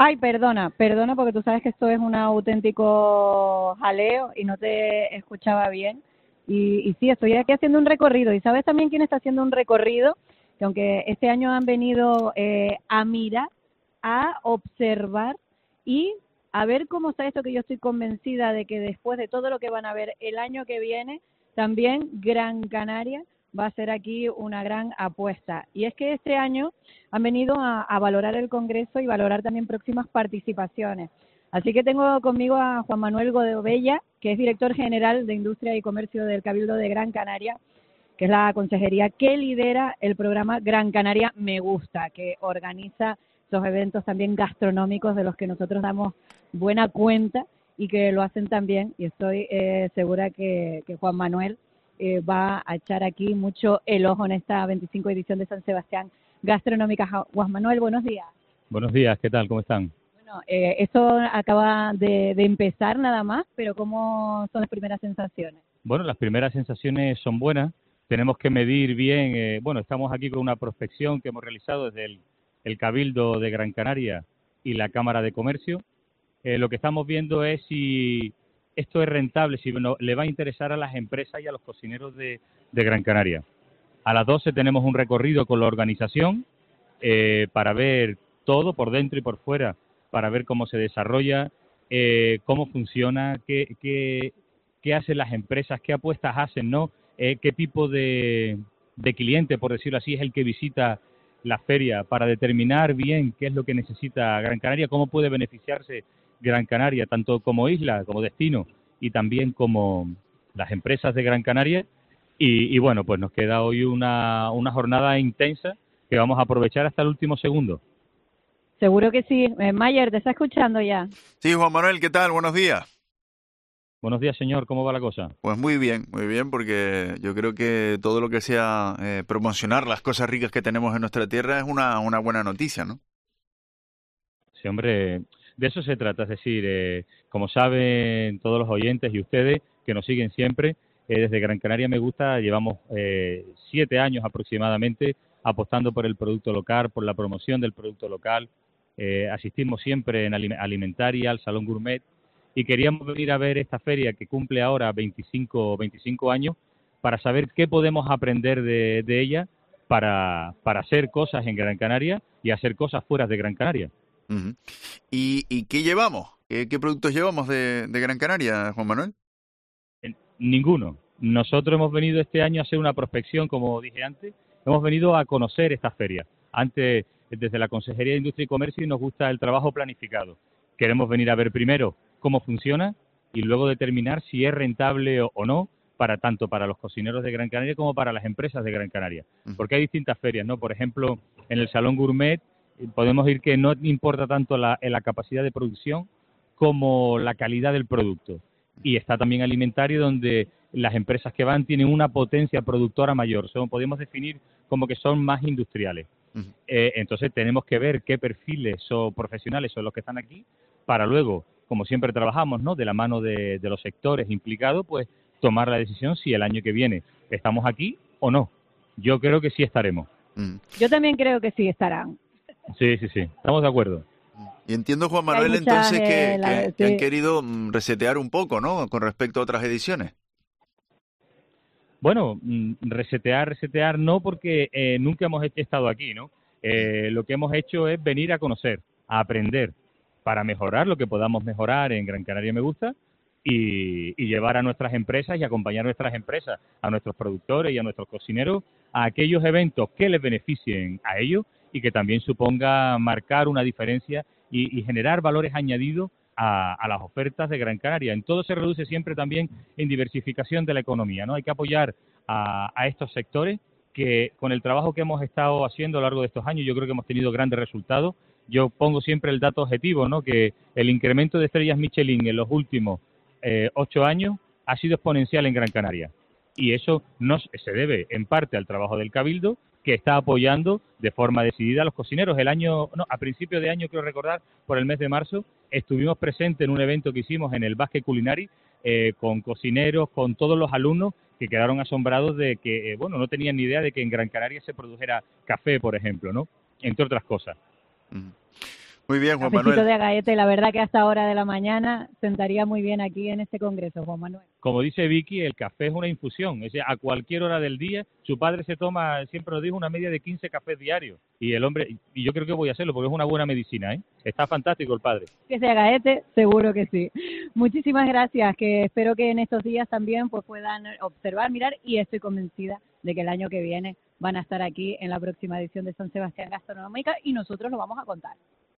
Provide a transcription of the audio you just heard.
Ay, perdona porque tú sabes que esto es un auténtico jaleo y no te escuchaba bien. Y sí, estoy aquí haciendo un recorrido. ¿Y sabes también quién está haciendo un recorrido? Que aunque este año han venido a mirar, a observar y a ver cómo está esto, que yo estoy convencida de que después de todo lo que van a ver el año que viene, también Gran Canaria va a ser aquí una gran apuesta. Y es que este año han venido a valorar el Congreso y valorar también próximas participaciones. Así que tengo conmigo a Juan Manuel Godovella, que es director general de Industria y Comercio del Cabildo de Gran Canaria, que es la consejería que lidera el programa Gran Canaria Me Gusta, que organiza esos eventos también gastronómicos de los que nosotros damos buena cuenta y que lo hacen también. Y estoy segura que Juan Manuel va a echar aquí mucho el ojo en esta 25 edición de San Sebastián Gastronómica. Juan Manuel, buenos días. Buenos días, ¿qué tal? ¿Cómo están? Bueno, esto acaba de empezar nada más, pero ¿cómo son las primeras sensaciones? Bueno, las primeras sensaciones son buenas. Tenemos que medir bien, estamos aquí con una prospección que hemos realizado desde el Cabildo de Gran Canaria y la Cámara de Comercio. Lo que estamos viendo es si esto es rentable, si le va a interesar a las empresas y a los cocineros de Gran Canaria. A las 12 tenemos un recorrido con la organización para ver todo por dentro y por fuera, para ver cómo se desarrolla, cómo funciona, qué hacen las empresas, qué apuestas hacen, ¿no? Qué tipo de cliente, por decirlo así, es el que visita la feria para determinar bien qué es lo que necesita Gran Canaria, cómo puede beneficiarse Gran Canaria, tanto como isla, como destino, y también como las empresas de Gran Canaria. Y bueno, pues nos queda hoy una jornada intensa que vamos a aprovechar hasta el último segundo. Seguro que sí. Mayer, ¿te está escuchando ya? Sí, Juan Manuel, ¿qué tal? Buenos días. Buenos días, señor. ¿Cómo va la cosa? Pues muy bien, porque yo creo que todo lo que sea promocionar las cosas ricas que tenemos en nuestra tierra es una buena noticia, ¿no? Sí, hombre, de eso se trata. Es decir, como saben todos los oyentes y ustedes que nos siguen siempre, desde Gran Canaria Me Gusta llevamos 7 años aproximadamente apostando por el producto local, por la promoción del producto local. Asistimos siempre en Alimentaria, al Salón Gourmet, y queríamos venir a ver esta feria que cumple ahora 25 años para saber qué podemos aprender de ella para hacer cosas en Gran Canaria y hacer cosas fuera de Gran Canaria. Uh-huh. ¿Y qué llevamos? ¿Qué productos llevamos de Gran Canaria, Juan Manuel? Ninguno. Nosotros hemos venido este año a hacer una prospección, como dije antes. Hemos venido a conocer esta feria. Antes, desde la Consejería de Industria y Comercio, nos gusta el trabajo planificado. Queremos venir a ver primero cómo funciona y luego determinar si es rentable o no, tanto para los cocineros de Gran Canaria como para las empresas de Gran Canaria. Porque hay distintas ferias, ¿no? Por ejemplo, en el Salón Gourmet podemos ir que no importa tanto la capacidad de producción como la calidad del producto. Y está también Alimentario, donde las empresas que van tienen una potencia productora mayor. Podemos definir como que son más industriales. Uh-huh. Entonces tenemos que ver qué perfiles o profesionales son los que están aquí para luego, como siempre trabajamos, ¿no?, de la mano de los sectores implicados, pues tomar la decisión si el año que viene estamos aquí o no. Yo creo que sí estaremos. Uh-huh. Yo también creo que sí estarán. Sí, estamos de acuerdo. Y entiendo, Juan Manuel, entonces que han querido resetear un poco, ¿no?, con respecto a otras ediciones. Bueno, resetear no, porque nunca hemos estado aquí, ¿no? Lo que hemos hecho es venir a conocer, a aprender, para mejorar lo que podamos mejorar en Gran Canaria Me Gusta y llevar a nuestras empresas y acompañar a nuestras empresas, a nuestros productores y a nuestros cocineros a aquellos eventos que les beneficien a ellos y que también suponga marcar una diferencia y generar valores añadidos a las ofertas de Gran Canaria. En todo se reduce siempre también en diversificación de la economía, ¿no? Hay que apoyar a estos sectores que con el trabajo que hemos estado haciendo a lo largo de estos años yo creo que hemos tenido grandes resultados. Yo pongo siempre el dato objetivo, ¿no?, que el incremento de estrellas Michelin en los últimos 8 años ha sido exponencial en Gran Canaria. Y eso se debe en parte al trabajo del Cabildo, que está apoyando de forma decidida a los cocineros. A principios de año, quiero recordar, por el mes de marzo, estuvimos presentes en un evento que hicimos en el Basque Culinari con cocineros, con todos los alumnos que quedaron asombrados de que, no tenían ni idea de que en Gran Canaria se produjera café, por ejemplo, ¿no?, entre otras cosas. Muy bien, Juan Cafecito Manuel. de agaete, la verdad que a esta hora de la mañana sentaría muy bien aquí en este congreso, Juan Manuel. Como dice Vicky, el café es una infusión. Es decir, a cualquier hora del día, su padre se toma, siempre nos dijo, una media de 15 cafés diarios. Y el hombre, y yo creo que voy a hacerlo porque es una buena medicina, ¿eh? Está fantástico el padre. Que sea agaete, seguro que sí. Muchísimas gracias, que espero que en estos días también pues puedan observar, mirar, y estoy convencida de que el año que viene van a estar aquí en la próxima edición de San Sebastián Gastronómica y nosotros lo vamos a contar.